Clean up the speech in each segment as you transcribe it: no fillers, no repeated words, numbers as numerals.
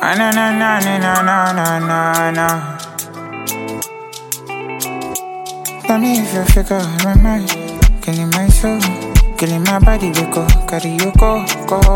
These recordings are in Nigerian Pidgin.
Ah, na na na na na na na na na. Tell me if you figure my mind, killing my soul, killing my body, we go carry you go.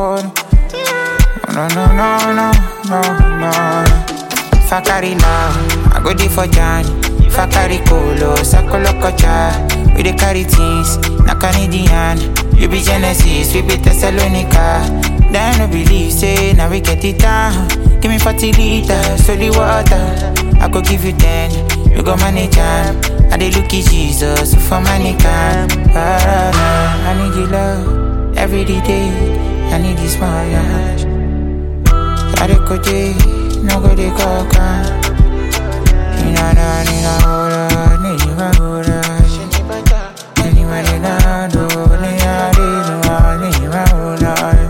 No no no no no no. If I carry love, I go there for Johnny. If I carry colo, sakolo kocha. We dey carry things, na Canadian. You be Genesis, we be Thessalonica. Then no believe, say, now we get it down. Give me 40 liters, holy water. I go give you 10, you go manage time. I dey look at Jesus for money can. I need your love every day. I need this small yash. I dey go day, no go dey go can. Nina hola, nina hola. Anybody na do, nina hola.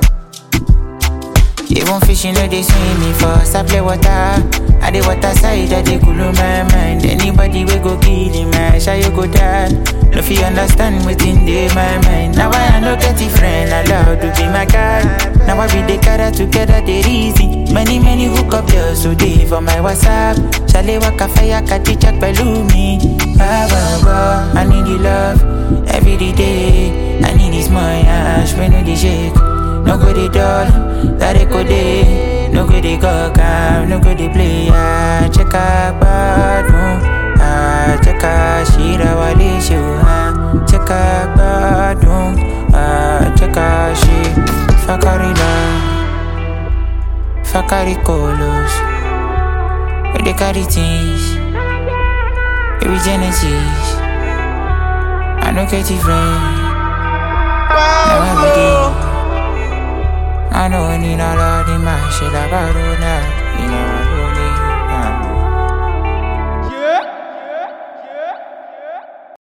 Even fish you know they swim me first. I play water, I dey water side, I dey cool my mind. Anybody we go kill him, man, shall you go die? No fi understand within dey my mind. Now I no get a friend allowed to be my guy. Now I be the cara together, they easy. Many hook up girls so they for my WhatsApp. Shall waka fire, catch chat below me. I need your love every day. I need this my ash when you dey shake. No go dey dull, that it go dey. No go dey go calm, no go dey play. Check out bad moon, check out shira wale show. Check out bad moon, check out she. Fakari love, fakari colos. We dey carry things, we be Genesis. I no get it friend, now every day. I know I need all of the man, shit like I do now.